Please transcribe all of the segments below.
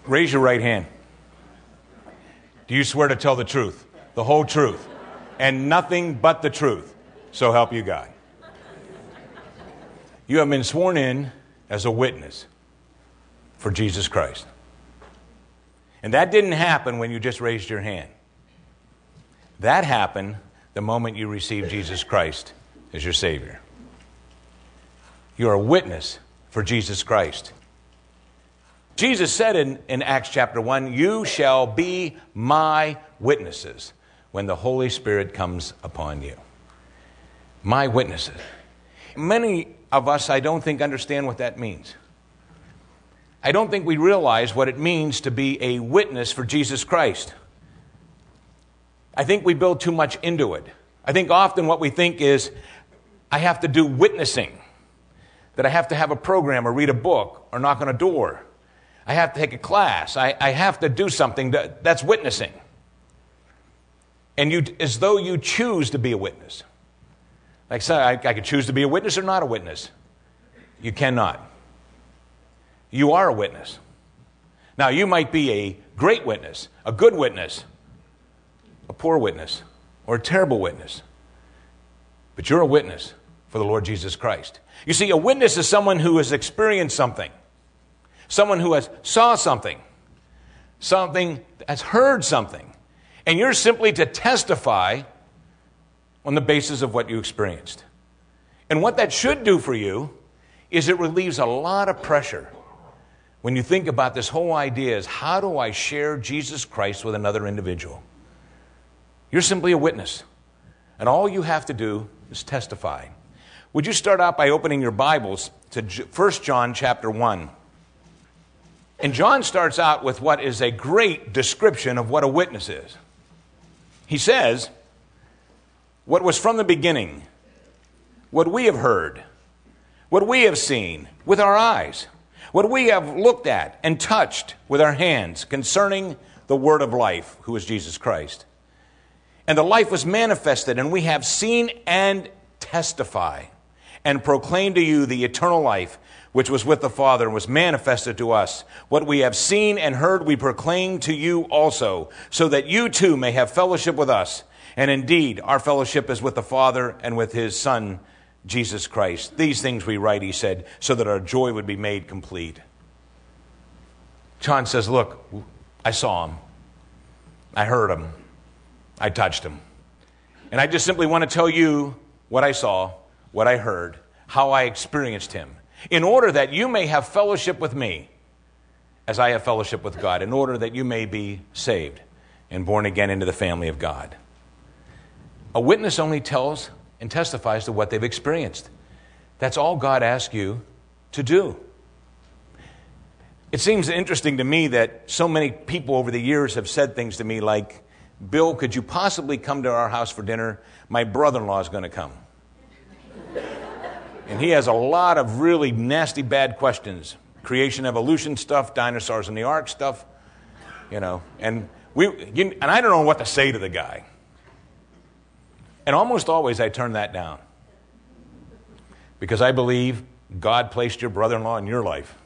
Raise your right hand. Do you swear to tell the truth, the whole truth, and nothing but the truth? So help you God. You have been sworn in as a witness for Jesus Christ. And that didn't happen when you just raised your hand. That happened the moment you received Jesus Christ as your Savior. You're a witness for Jesus Christ. Jesus said in Acts chapter 1, "You shall be my witnesses when the Holy Spirit comes upon you." My witnesses. Many of us, I don't think, understand what that means. I don't think we realize what it means to be a witness for Jesus Christ. I think we build too much into it. I think often what we think is, I have to do witnessing, that I have to have a program or read a book or knock on a door. I have to take a class. I have to do something that's witnessing. And as though you choose to be a witness. Like, so I could choose to be a witness or not a witness. You cannot. You are a witness. Now, you might be a great witness, a good witness, a poor witness, or a terrible witness. But you're a witness for the Lord Jesus Christ. You see, a witness is someone who has experienced something, someone who has saw something, has heard something, and you're simply to testify on the basis of what you experienced. And what that should do for you is it relieves a lot of pressure when you think about this whole idea is, how do I share Jesus Christ with another individual? You're simply a witness, and all you have to do is testify. Would you start out by opening your Bibles to 1 John chapter 1? And John starts out with what is a great description of what a witness is. He says, "What was from the beginning, what we have heard, what we have seen with our eyes, what we have looked at and touched with our hands concerning the word of life, who is Jesus Christ. And the life was manifested, and we have seen and testify and proclaim to you the eternal life, which was with the Father and was manifested to us. What we have seen and heard we proclaim to you also, so that you too may have fellowship with us. And indeed, our fellowship is with the Father and with his Son, Jesus Christ. These things we write," he said, "so that our joy would be made complete." John says, look, I saw him. I heard him. I touched him. And I just simply want to tell you what I saw, what I heard, how I experienced him, in order that you may have fellowship with me as I have fellowship with God, in order that you may be saved and born again into the family of God. A witness only tells and testifies to what they've experienced. That's all God asks you to do. It seems interesting to me that so many people over the years have said things to me like, "Bill, could you possibly come to our house for dinner? My brother-in-law is going to come. And he has a lot of really nasty, bad questions. Creation, evolution stuff, dinosaurs in the ark stuff, and I don't know what to say to the guy. And almost always I turn that down. Because I believe God placed your brother-in-law in your life.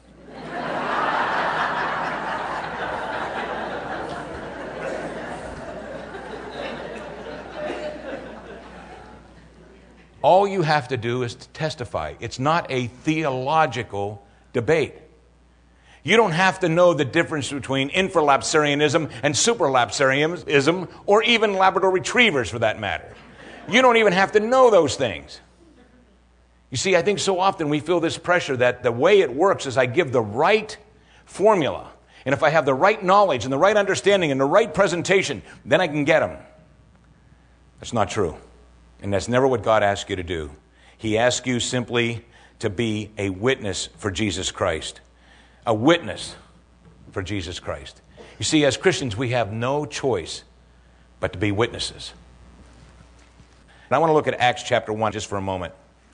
All you have to do is to testify. It's not a theological debate. You don't have to know the difference between infralapsarianism and supralapsarianism, or even Labrador retrievers for that matter. You don't even have to know those things. You see, I think so often we feel this pressure that the way it works is I give the right formula. And if I have the right knowledge and the right understanding and the right presentation, then I can get them. That's not true. And that's never what God asks you to do. He asks you simply to be a witness for Jesus Christ. A witness for Jesus Christ. You see, as Christians, we have no choice but to be witnesses. And I want to look at Acts chapter 1 just for a moment.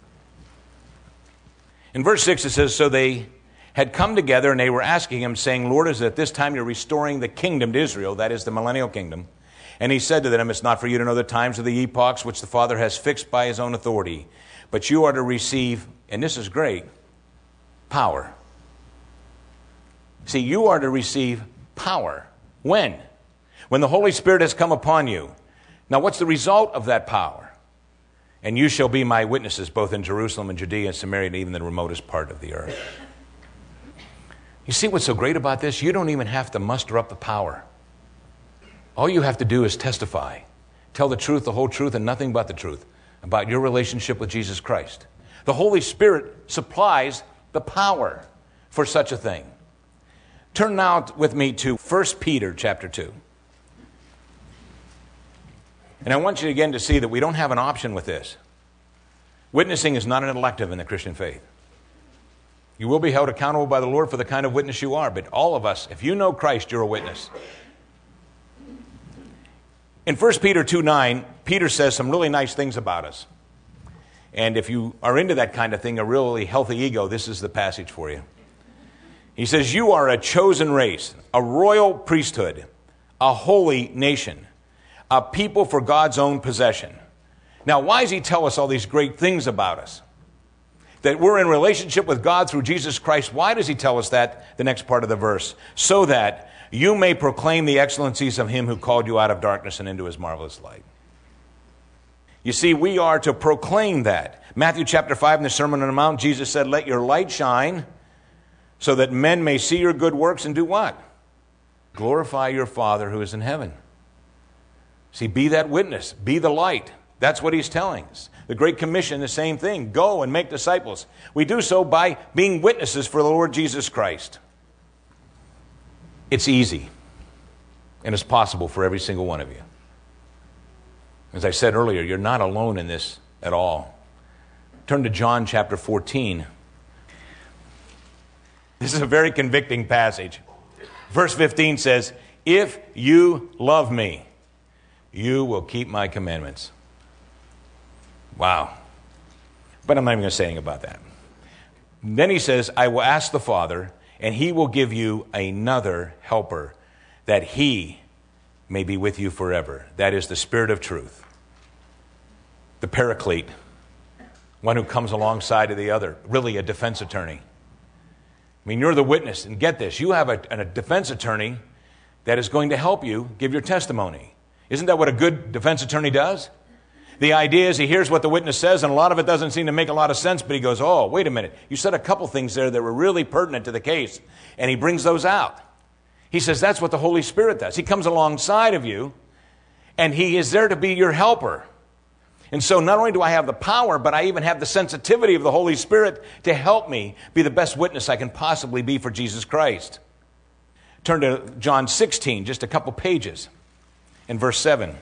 In verse 6 it says, "So they had come together and they were asking him, saying, 'Lord, is it at this time you're restoring the kingdom to Israel?'" That is the millennial kingdom. "And he said to them, 'It's not for you to know the times or the epochs which the Father has fixed by his own authority. But you are to receive,'" and this is great, "'power.'" See, you are to receive power. When? When the Holy Spirit has come upon you. Now, what's the result of that power? And you shall be my witnesses both in Jerusalem and Judea and Samaria and even the remotest part of the earth. You see what's so great about this? You don't even have to muster up the power. All you have to do is testify. Tell the truth, the whole truth, and nothing but the truth about your relationship with Jesus Christ. The Holy Spirit supplies the power for such a thing. Turn now with me to 1 Peter chapter 2. And I want you again to see that we don't have an option with this. Witnessing is not an elective in the Christian faith. You will be held accountable by the Lord for the kind of witness you are, but all of us, if you know Christ, you're a witness. In 1 Peter 2:9, Peter says some really nice things about us. And if you are into that kind of thing, a really healthy ego, this is the passage for you. He says, you are a chosen race, a royal priesthood, a holy nation, a people for God's own possession. Now, why does he tell us all these great things about us? That we're in relationship with God through Jesus Christ. Why does he tell us that? The next part of the verse. So that you may proclaim the excellencies of him who called you out of darkness and into his marvelous light. You see, we are to proclaim that. Matthew chapter 5 in the Sermon on the Mount, Jesus said, let your light shine so that men may see your good works and do what? Glorify your Father who is in heaven. See, be that witness. Be the light. That's what he's telling us. The Great Commission, the same thing. Go and make disciples. We do so by being witnesses for the Lord Jesus Christ. It's easy. And it's possible for every single one of you. As I said earlier, you're not alone in this at all. Turn to John chapter 14. This is a very convicting passage. Verse 15 says, if you love me, you will keep my commandments. Wow. But I'm not even going to say anything about that. Then he says, I will ask the Father, and he will give you another helper, that he may be with you forever. That is the Spirit of truth. The Paraclete. One who comes alongside of the other. Really a defense attorney. I mean, you're the witness. And get this, you have a defense attorney that is going to help you give your testimony. Isn't that what a good defense attorney does? The idea is he hears what the witness says, and a lot of it doesn't seem to make a lot of sense, but he goes, oh, wait a minute. You said a couple things there that were really pertinent to the case, and he brings those out. He says that's what the Holy Spirit does. He comes alongside of you, and he is there to be your helper. And so not only do I have the power, but I even have the sensitivity of the Holy Spirit to help me be the best witness I can possibly be for Jesus Christ. Turn to John 16, just a couple pages, in verse 7.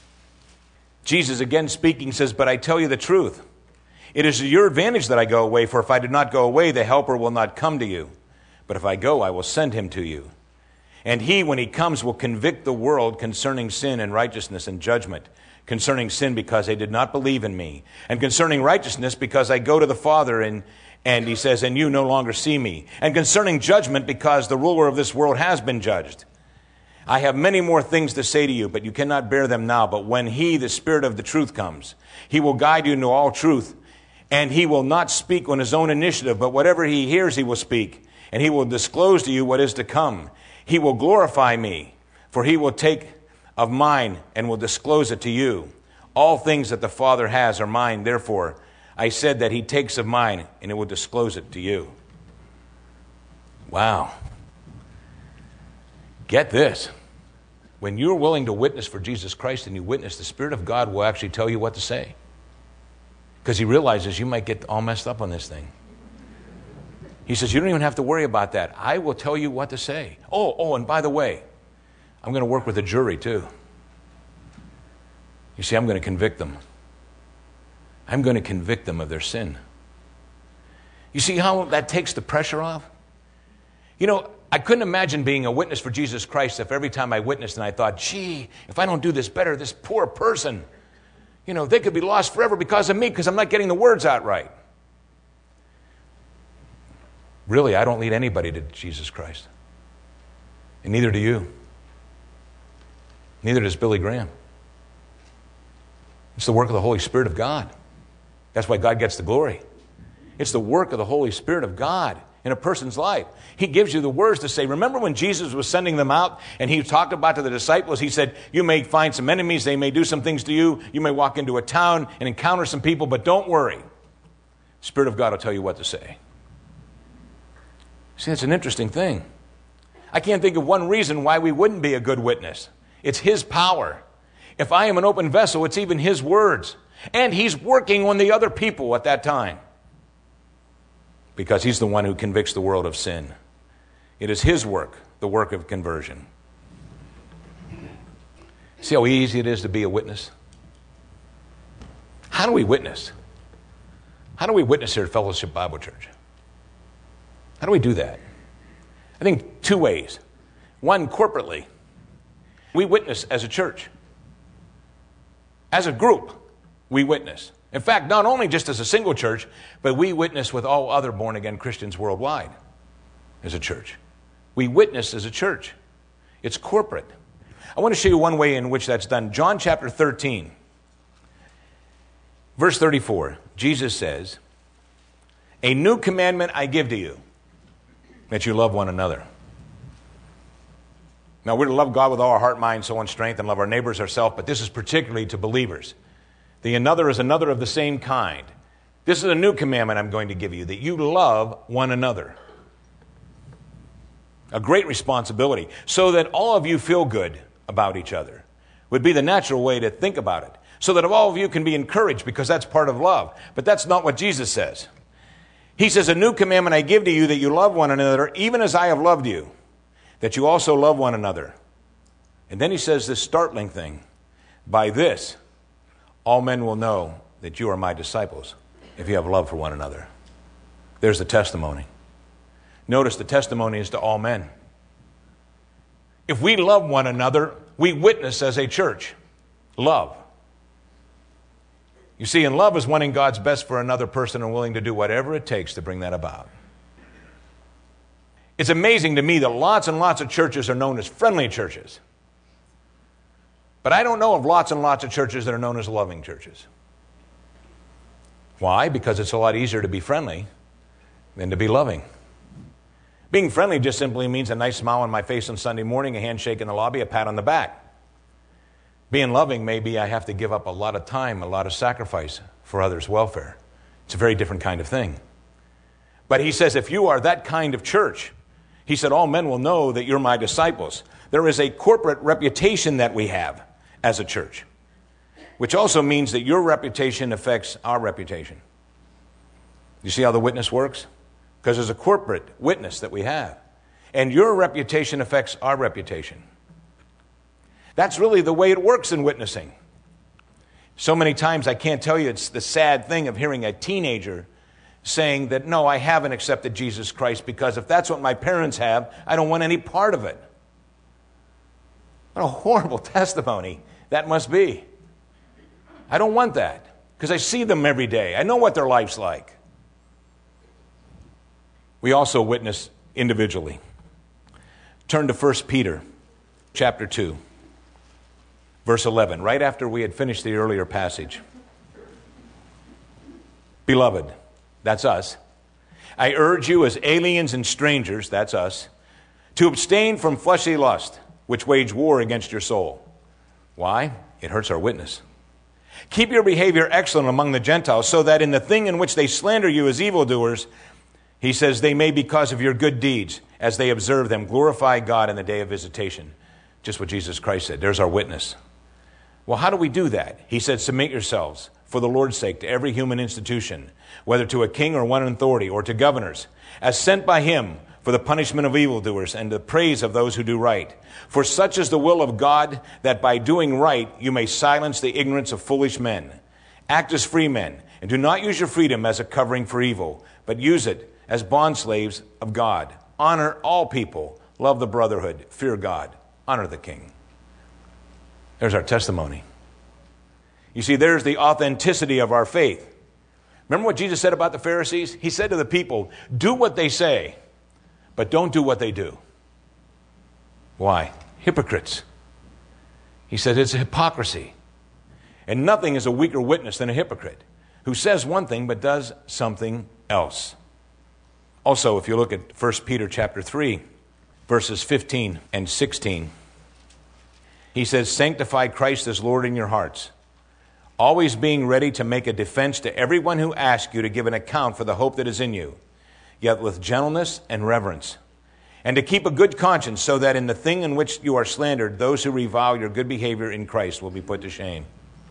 Jesus again speaking says, but I tell you the truth. It is to your advantage that I go away, for if I do not go away, the helper will not come to you. But if I go, I will send him to you. And he, when he comes, will convict the world concerning sin and righteousness and judgment. Concerning sin, because they did not believe in me. And concerning righteousness, because I go to the Father, and he says, and you no longer see me. And concerning judgment, because the ruler of this world has been judged. I have many more things to say to you, but you cannot bear them now. But when he, the Spirit of the truth, comes, he will guide you into all truth. And he will not speak on his own initiative, but whatever he hears, he will speak. And he will disclose to you what is to come. He will glorify me, for he will take of mine and will disclose it to you. All things that the Father has are mine. Therefore, I said that he takes of mine and it will disclose it to you. Wow. Get this. When you're willing to witness for Jesus Christ and you witness, the Spirit of God will actually tell you what to say. Because he realizes you might get all messed up on this thing. He says, you don't even have to worry about that. I will tell you what to say. Oh, and by the way, I'm going to work with a jury too. You see, I'm going to convict them. I'm going to convict them of their sin. You see how that takes the pressure off? You know, I couldn't imagine being a witness for Jesus Christ if every time I witnessed and I thought, gee, if I don't do this better, this poor person, you know, they could be lost forever because of me because I'm not getting the words out right. Really, I don't lead anybody to Jesus Christ. And neither do you. Neither does Billy Graham. It's the work of the Holy Spirit of God. That's why God gets the glory. It's the work of the Holy Spirit of God in a person's life. He gives you the words to say. Remember when Jesus was sending them out and he talked about to the disciples, he said, you may find some enemies, they may do some things to you, you may walk into a town and encounter some people, but don't worry. The Spirit of God will tell you what to say. See, that's an interesting thing. I can't think of one reason why we wouldn't be a good witness. It's His power. If I am an open vessel, it's even His words. And He's working on the other people at that time. Because He's the one who convicts the world of sin. It is His work, the work of conversion. See how easy it is to be a witness? How do we witness? How do we witness here at Fellowship Bible Church? How do we do that? I think two ways. One, corporately. We witness as a church. As a group, we witness. In fact, not only just as a single church, but we witness with all other born-again Christians worldwide as a church. We witness as a church. It's corporate. I want to show you one way in which that's done. John chapter 13, verse 34, Jesus says, "A new commandment I give to you, that you love one another." Now, we're to love God with all our heart, mind, soul, and strength, and love our neighbors ourselves, but this is particularly to believers. The another is another of the same kind. This is a new commandment I'm going to give you, that you love one another. A great responsibility, so that all of you feel good about each other, would be the natural way to think about it. So that all of you can be encouraged, because that's part of love. But that's not what Jesus says. He says, "A new commandment I give to you, that you love one another, even as I have loved you, that you also love one another." And then he says this startling thing, "By this, all men will know that you are my disciples, if you have love for one another." There's the testimony. Notice the testimony is to all men. If we love one another, we witness as a church. Love. You see, and love is wanting God's best for another person and willing to do whatever it takes to bring that about. It's amazing to me that lots and lots of churches are known as friendly churches. But I don't know of lots and lots of churches that are known as loving churches. Why? Because it's a lot easier to be friendly than to be loving. Being friendly just simply means a nice smile on my face on Sunday morning, a handshake in the lobby, a pat on the back. Being loving, maybe I have to give up a lot of time, a lot of sacrifice for others' welfare. It's a very different kind of thing. But he says, if you are that kind of church, he said, all men will know that you're my disciples. There is a corporate reputation that we have as a church, which also means that your reputation affects our reputation. You see how the witness works? Because there's a corporate witness that we have. And your reputation affects our reputation. That's really the way it works in witnessing. So many times I can't tell you, it's the sad thing of hearing a teenager saying that, no, I haven't accepted Jesus Christ because if that's what my parents have, I don't want any part of it. What a horrible testimony that must be. I don't want that because I see them every day. I know what their life's like. We also witness individually. Turn to 1 Peter chapter 2, verse 11, right after we had finished the earlier passage. Beloved, that's us, I urge you as aliens and strangers, that's us, to abstain from fleshly lust, which wage war against your soul. Why? It hurts our witness. Keep your behavior excellent among the Gentiles, so that in the thing in which they slander you as evildoers, he says, they may, because of your good deeds, as they observe them, glorify God in the day of visitation. Just what Jesus Christ said. There's our witness. Well, how do we do that? He said, submit yourselves for the Lord's sake to every human institution, whether to a king or one in authority, or to governors, as sent by him for the punishment of evildoers and the praise of those who do right. For such is the will of God, that by doing right you may silence the ignorance of foolish men. Act as free men, and do not use your freedom as a covering for evil, but use it as bondslaves of God. Honor all people, love the brotherhood, fear God, honor the king. There's our testimony. You see, there's the authenticity of our faith. Remember what Jesus said about the Pharisees? He said to the people, do what they say, but don't do what they do. Why? Hypocrites. He said it's a hypocrisy. And nothing is a weaker witness than a hypocrite who says one thing but does something else. Also, if you look at 1 Peter chapter 3, verses 15 and 16, he says, "Sanctify Christ as Lord in your hearts, always being ready to make a defense to everyone who asks you to give an account for the hope that is in you, yet with gentleness and reverence, and to keep a good conscience, so that in the thing in which you are slandered, those who revile your good behavior in Christ will be put to shame."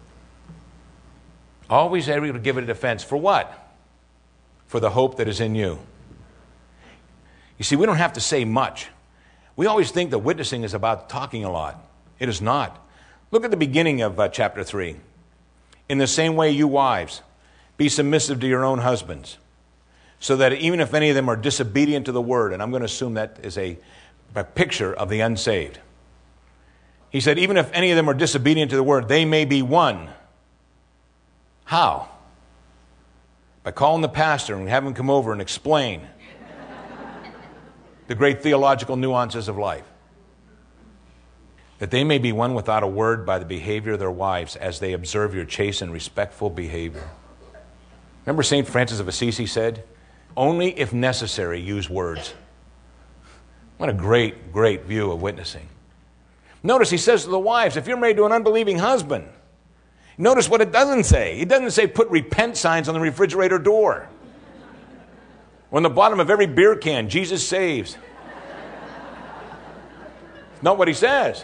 Always able to give a defense. For what? For the hope that is in you. You see, we don't have to say much. We always think that witnessing is about talking a lot. It is not. Look at the beginning of chapter 3. "In the same way, you wives, be submissive to your own husbands, so that even if any of them are disobedient to the word," and I'm going to assume that is a picture of the unsaved. He said, "Even if any of them are disobedient to the word, they may be won." How? By calling the pastor and having him come over and explain the great theological nuances of life. "That they may be won without a word by the behavior of their wives, as they observe your chaste and respectful behavior." Remember St. Francis of Assisi said, "Only if necessary, use words." What a great, great view of witnessing. Notice he says to the wives, if you're married to an unbelieving husband, notice what it doesn't say. It doesn't say put repent signs on the refrigerator door, or on the bottom of every beer can, "Jesus saves." It's not what he says.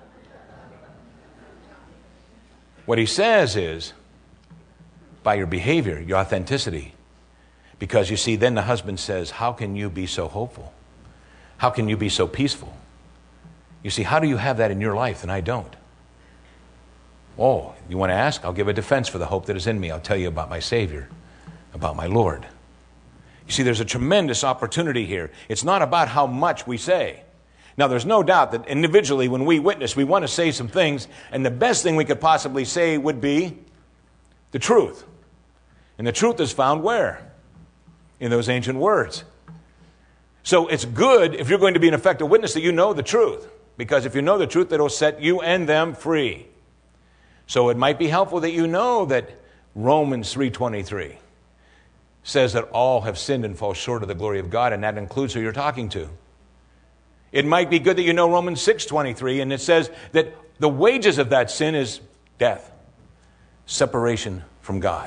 What he says is, by your behavior, your authenticity. Because you see, then the husband says, how can you be so hopeful? How can you be so peaceful? You see, how do you have that in your life and I don't? Oh, you want to ask? I'll give a defense for the hope that is in me. I'll tell you about my Savior, about my Lord. You see, there's a tremendous opportunity here. It's not about how much we say. Now, there's no doubt that individually, when we witness, we want to say some things, and the best thing we could possibly say would be the truth. And the truth is found where? In those ancient words. So it's good, if you're going to be an effective witness, that you know the truth. Because if you know the truth, it'll set you and them free. So it might be helpful that you know that Romans 3:23 says that all have sinned and fall short of the glory of God, and that includes who you're talking to. It might be good that you know Romans 6:23, and it says that the wages of that sin is death, separation from God.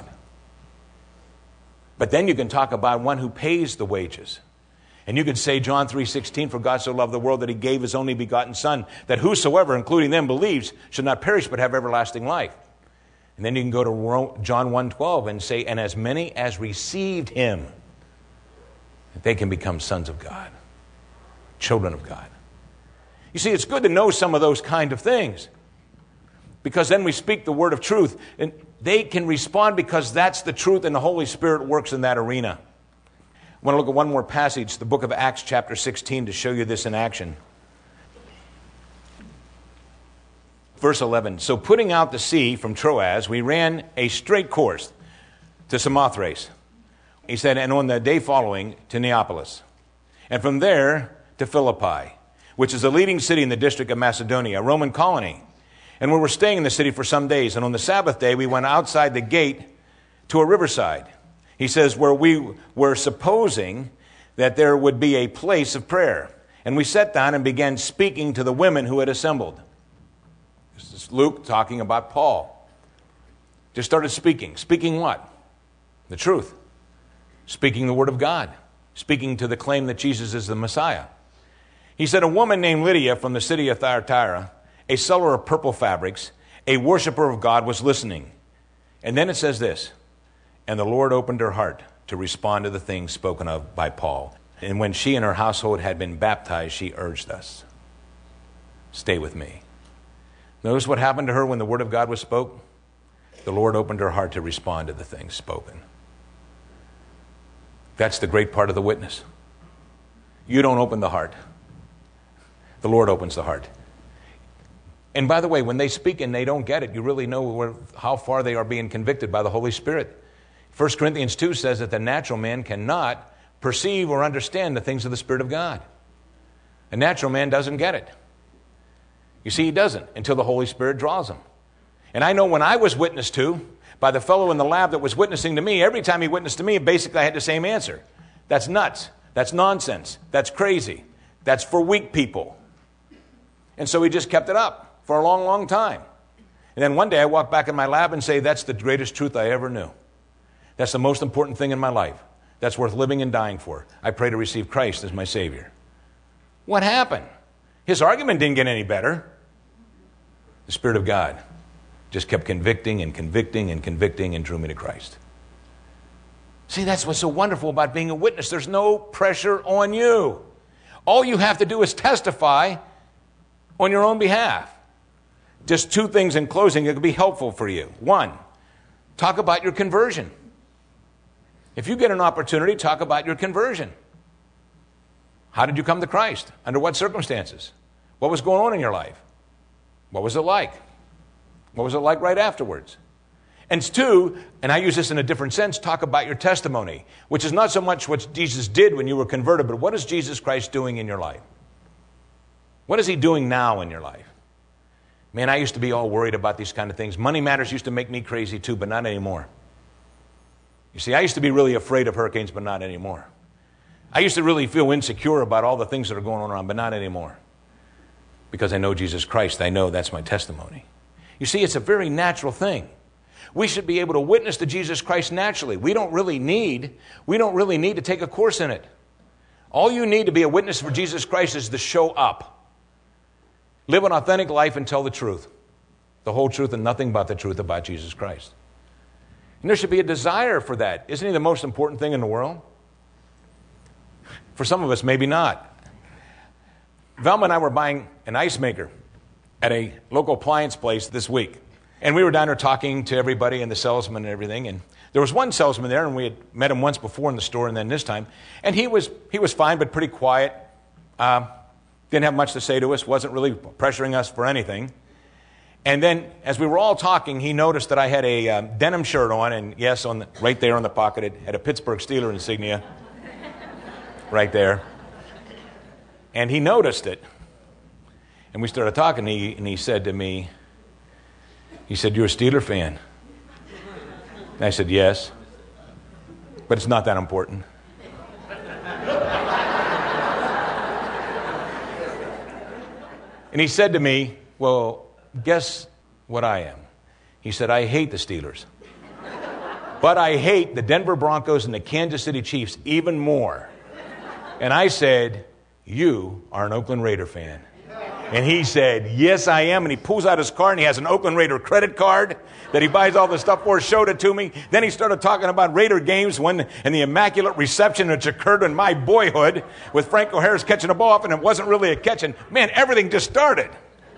But then you can talk about one who pays the wages. And you can say John 3:16, "For God so loved the world that he gave his only begotten Son, that whosoever, including them, believes, should not perish but have everlasting life." And then you can go to John 1:12 and say, "And as many as received him, they can become sons of God, children of God." You see, it's good to know some of those kind of things, because then we speak the word of truth, and they can respond because that's the truth, and the Holy Spirit works in that arena. I want to look at one more passage, the book of Acts chapter 16, to show you this in action. Verse 11, "So putting out to sea from Troas, we ran a straight course to Samothrace." He said, "And on the day following to Neapolis, and from there to Philippi, which is a leading city in the district of Macedonia, a Roman colony. And we were staying in the city for some days, and on the Sabbath day we went outside the gate to a riverside." He says, "where we were supposing that there would be a place of prayer. And we sat down and began speaking to the women who had assembled." This is Luke talking about Paul. Just started speaking. Speaking what? The truth. Speaking the word of God. Speaking to the claim that Jesus is the Messiah. He said, "A woman named Lydia from the city of Thyatira, a seller of purple fabrics, a worshiper of God, was listening." And then it says this, "And the Lord opened her heart to respond to the things spoken of by Paul. And when she and her household had been baptized, she urged us, 'Stay with me.'" Notice what happened to her when the word of God was spoke? The Lord opened her heart to respond to the things spoken. That's the great part of the witness. You don't open the heart. The Lord opens the heart. And by the way, when they speak and they don't get it, you really know how far they are being convicted by the Holy Spirit. 1 Corinthians 2 says that the natural man cannot perceive or understand the things of the Spirit of God. A natural man doesn't get it. You see, he doesn't until the Holy Spirit draws him. And I know when I was witnessed to by the fellow in the lab that was witnessing to me, every time he witnessed to me, basically I had the same answer. That's nuts. That's nonsense. That's crazy. That's for weak people. And so he just kept it up for a long, long time. And then one day I walk back in my lab and say, that's the greatest truth I ever knew. That's the most important thing in my life. That's worth living and dying for. I pray to receive Christ as my Savior. What happened? His argument didn't get any better. The Spirit of God just kept convicting and convicting and convicting and drew me to Christ. See, that's what's so wonderful about being a witness. There's no pressure on you. All you have to do is testify on your own behalf. Just two things in closing that could be helpful for you. One, talk about your conversion. If you get an opportunity, talk about your conversion. How did you come to Christ? Under what circumstances? What was going on in your life? What was it like? What was it like right afterwards? And two, and I use this in a different sense, talk about your testimony, which is not so much what Jesus did when you were converted, but what is Jesus Christ doing in your life? What is he doing now in your life? Man, I used to be all worried about these kind of things. Money matters used to make me crazy too, but not anymore. You see, I used to be really afraid of hurricanes, but not anymore. I used to really feel insecure about all the things that are going on around, but not anymore. Because I know Jesus Christ, I know that's my testimony. You see, it's a very natural thing. We should be able to witness to Jesus Christ naturally. We don't really need to take a course in it. All you need to be a witness for Jesus Christ is to show up. Live an authentic life and tell the truth. The whole truth and nothing but the truth about Jesus Christ. And there should be a desire for that. Isn't he the most important thing in the world? For some of us, maybe not. Velma and I were buying an ice maker at a local appliance place this week. And we were down there talking to everybody and the salesman and everything. And there was one salesman there, and we had met him once before in the store and then this time. And he was fine, but pretty quiet. Didn't have much to say to us, wasn't really pressuring us for anything. And then as we were all talking, he noticed that I had a denim shirt on, and yes, right there on the pocket, it had a Pittsburgh Steelers insignia right there. And he noticed it. And we started talking, and he said to me, he said, "You're a Steeler fan?" And I said, "Yes, but it's not that important." And he said to me, "Well, guess what I am?" He said, "I hate the Steelers. But I hate the Denver Broncos and the Kansas City Chiefs even more." And I said, "You are an Oakland Raider fan." And he said, "Yes, I am." And he pulls out his card, and he has an Oakland Raider credit card that he buys all the stuff for, showed it to me. Then he started talking about Raider games and the immaculate reception which occurred in my boyhood with Franco Harris catching a ball off, and it wasn't really a catch. And man, everything just started.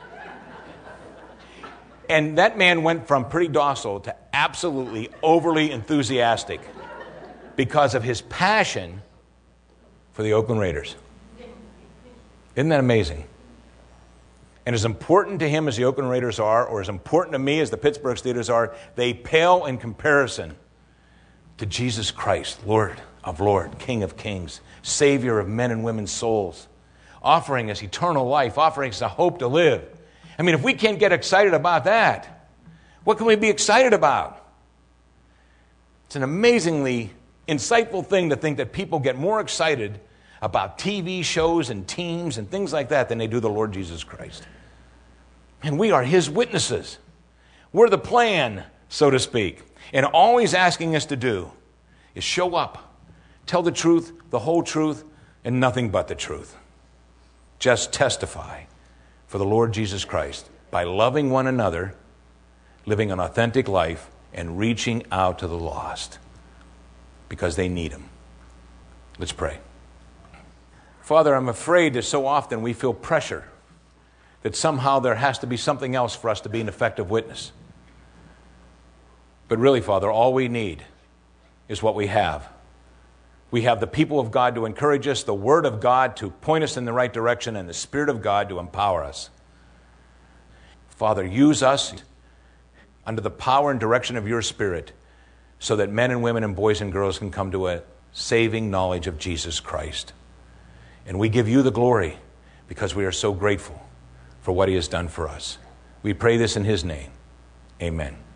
And that man went from pretty docile to absolutely overly enthusiastic because of his passion for the Oakland Raiders. Isn't that amazing? And as important to him as the Oakland Raiders are, or as important to me as the Pittsburgh Steelers are, they pale in comparison to Jesus Christ, Lord of Lords, King of Kings, Savior of men and women's souls, offering us eternal life, offering us a hope to live. I mean, if we can't get excited about that, what can we be excited about? It's an amazingly insightful thing to think that people get more excited about TV shows and teams and things like that than they do the Lord Jesus Christ. And we are his witnesses. We're the plan, so to speak. And all he's asking us to do is show up, tell the truth, the whole truth, and nothing but the truth. Just testify for the Lord Jesus Christ by loving one another, living an authentic life, and reaching out to the lost because they need him. Let's pray. Father, I'm afraid that so often we feel pressure that somehow there has to be something else for us to be an effective witness. But really, Father, all we need is what we have. We have the people of God to encourage us, the Word of God to point us in the right direction, and the Spirit of God to empower us. Father, use us under the power and direction of your Spirit so that men and women and boys and girls can come to a saving knowledge of Jesus Christ. And we give you the glory because we are so grateful for what he has done for us. We pray this in his name. Amen.